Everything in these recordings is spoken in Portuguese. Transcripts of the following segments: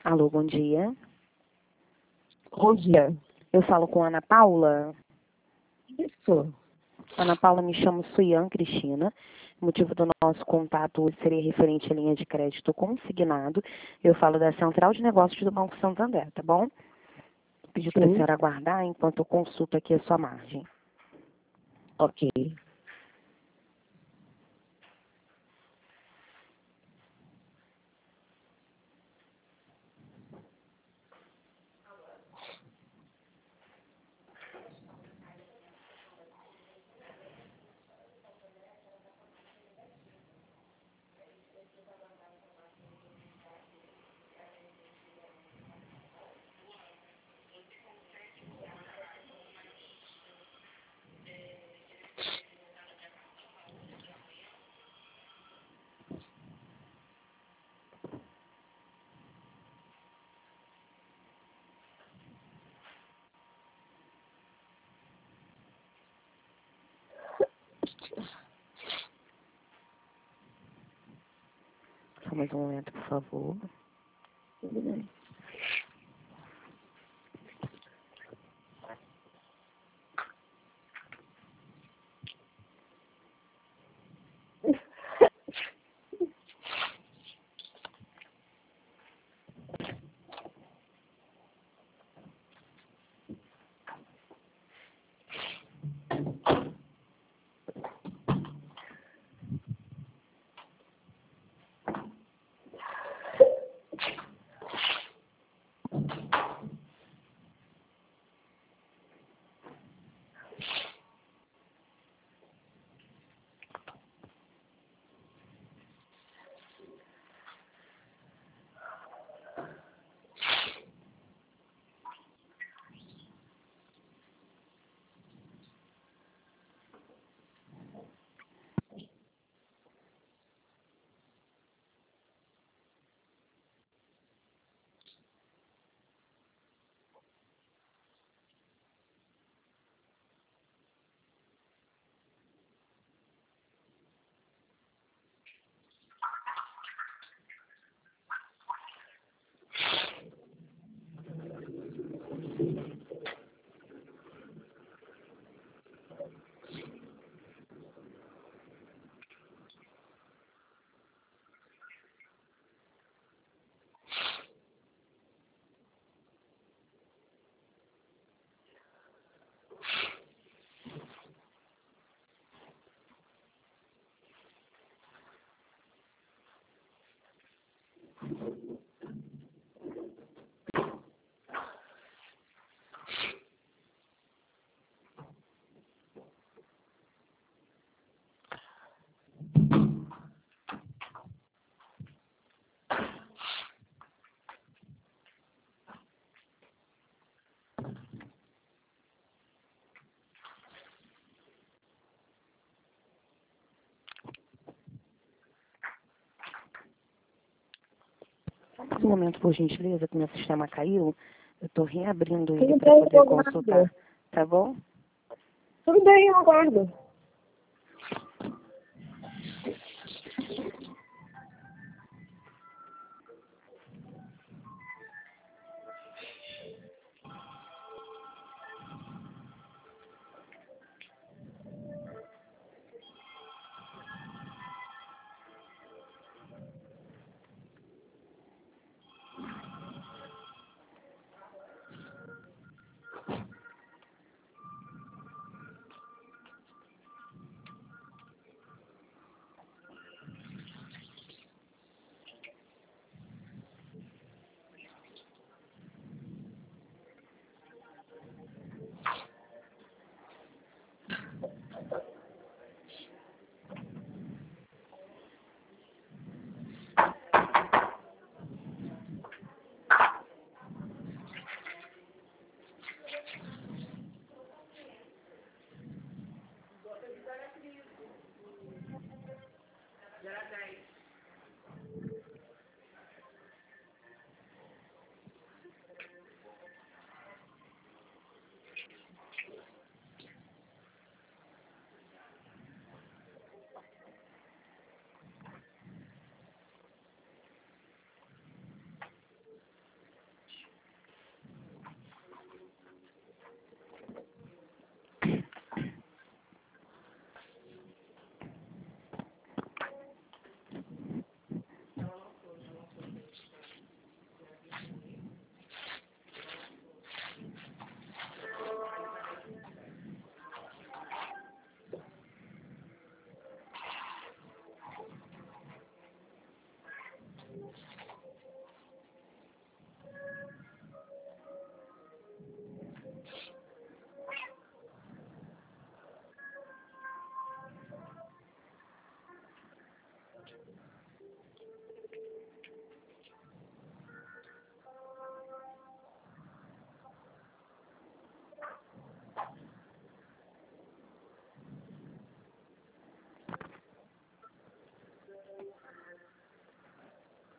Alô, bom dia. Bom dia. Eu falo com a Ana Paula. Isso. Ana Paula, me chamo Suian Cristina. O motivo do nosso contato hoje seria referente à linha de crédito consignado. Eu falo da Central de Negócios do Banco Santander, tá bom? Pedi para a Sim. senhora aguardar enquanto eu consulto aqui a sua margem. Ok. Só mais um momento, por favor. Tudo bem. Um momento, por gentileza, que meu sistema caiu. Eu estou reabrindo ele Tudo para bem, poder eu aguardo. consultar. Tá bom? Tudo bem, eu aguardo.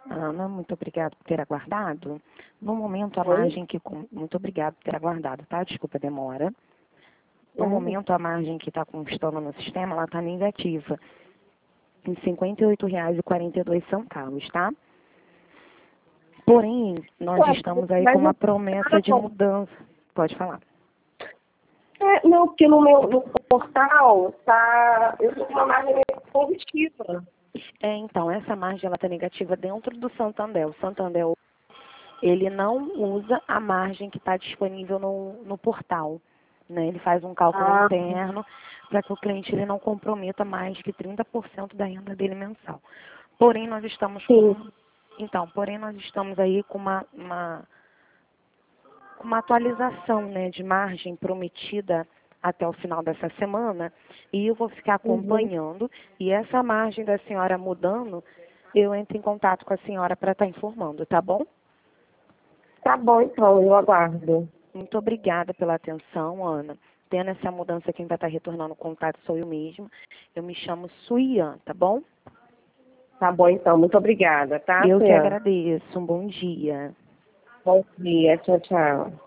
Ana, muito obrigada por ter aguardado. No momento, a Oi? margem que... Muito obrigada por ter aguardado, tá? Desculpa a demora. No Nada. momento, a margem que está constando no sistema, ela está negativa, em R$ 58,42, tá? Porém, nós Ué, estamos aí mas com uma promessa de mudança. Pode falar. não, porque no portal tá. Eu tô com uma margem positiva. Então, essa margem ela está negativa dentro do Santander. O Santander, ele não usa a margem que está disponível no portal, né? Ele faz um cálculo Ah, interno para que o cliente ele não comprometa mais que 30% da renda dele mensal. Porém, nós estamos sim. porém nós estamos aí com uma atualização, né, de margem prometida até o final dessa semana, e eu vou ficar Uhum. acompanhando, e essa margem da senhora mudando, eu entro em contato com a senhora para estar informando, tá bom? Tá bom, então, eu aguardo. Muito obrigada pela atenção, Ana. Tendo essa mudança, quem vai estar retornando o contato sou eu mesma. Eu me chamo Suian, tá bom? Tá bom, então. Muito obrigada, tá, Eu que Suyan? agradeço. Um bom dia. Bom dia. Tchau, tchau.